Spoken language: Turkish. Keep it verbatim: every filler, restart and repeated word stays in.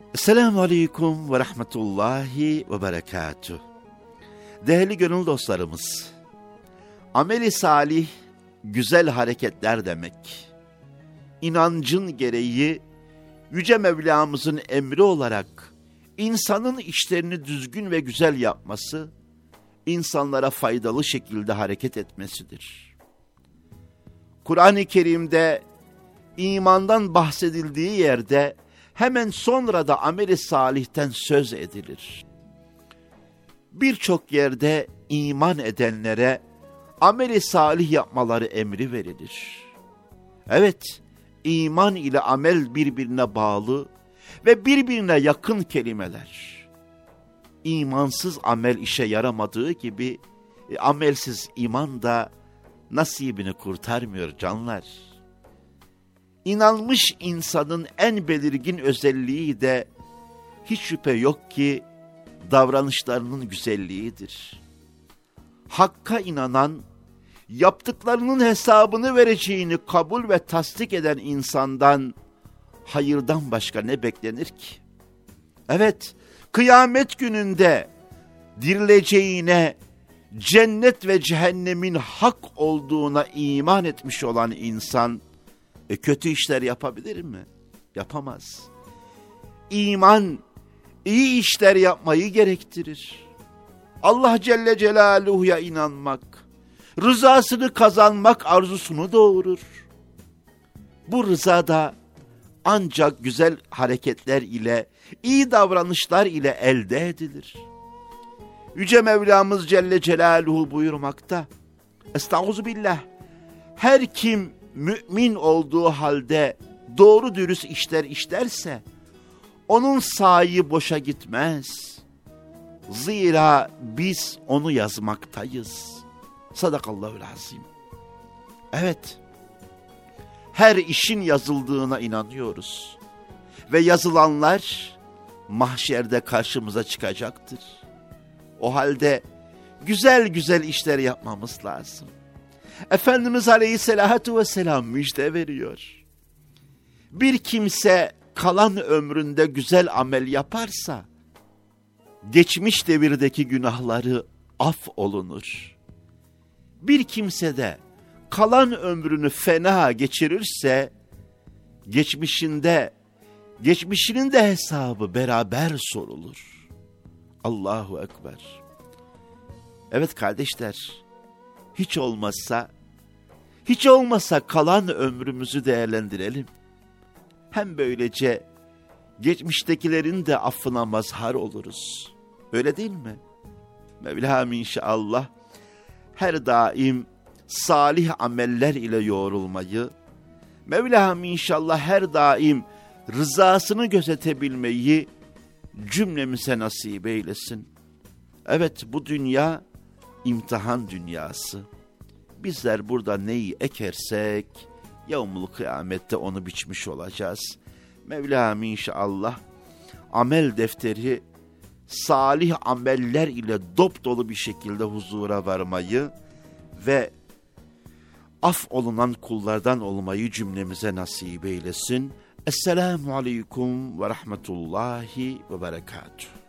Esselamu Aleyküm ve Rahmetullahi ve Berekatuhu. Değerli gönül dostlarımız, ameli salih güzel hareketler demek. İnancın gereği Yüce Mevlamızın emri olarak insanın işlerini düzgün ve güzel yapması, insanlara faydalı şekilde hareket etmesidir. Kur'an-ı Kerim'de imandan bahsedildiği yerde hemen sonra da amel-i salihten söz edilir. Birçok yerde iman edenlere amel-i salih yapmaları emri verilir. Evet, iman ile amel birbirine bağlı ve birbirine yakın kelimeler. İmansız amel işe yaramadığı gibi, e, amelsiz iman da nasibini kurtarmıyor canlar. İnanmış insanın en belirgin özelliği de hiç şüphe yok ki davranışlarının güzelliğidir. Hakka inanan, yaptıklarının hesabını vereceğini kabul ve tasdik eden insandan hayırdan başka ne beklenir ki? Evet, kıyamet gününde dirileceğine, cennet ve cehennemin hak olduğuna iman etmiş olan insan, E kötü işler yapabilir mi? Yapamaz. İman, iyi işler yapmayı gerektirir. Allah Celle Celaluhu'ya inanmak, rızasını kazanmak arzusunu doğurur. Bu rıza da ancak güzel hareketler ile, iyi davranışlar ile elde edilir. Yüce Mevlamız Celle Celaluhu buyurmakta, Estağfirullah, her kim mümin olduğu halde doğru dürüst işler işlerse, onun sahi boşa gitmez. Zira biz onu yazmaktayız. Sadakallahul azim. Evet, her işin yazıldığına inanıyoruz. Ve yazılanlar mahşerde karşımıza çıkacaktır. O halde güzel güzel işler yapmamız lazım. Efendimiz Aleyhisselatü Vesselam müjde veriyor. Bir kimse kalan ömründe güzel amel yaparsa, geçmiş devirdeki günahları af olunur. Bir kimse de kalan ömrünü fena geçirirse, geçmişinde, geçmişinin de hesabı beraber sorulur. Allahu Ekber. Evet kardeşler, hiç olmazsa, hiç olmazsa kalan ömrümüzü değerlendirelim. Hem böylece geçmiştekilerin de affına mazhar oluruz. Öyle değil mi? Mevlam inşallah her daim salih ameller ile yoğrulmayı, Mevlam inşallah her daim rızasını gözetebilmeyi cümlemize nasip eylesin. Evet, bu dünya imtihan dünyası. Bizler burada neyi ekersek yevmul kıyamette onu biçmiş olacağız. Mevlam inşallah amel defteri salih ameller ile dop dolu bir şekilde huzura varmayı ve af olunan kullardan olmayı cümlemize nasip eylesin. Esselamu Aleyküm ve Rahmetullahi ve Berekatuhu.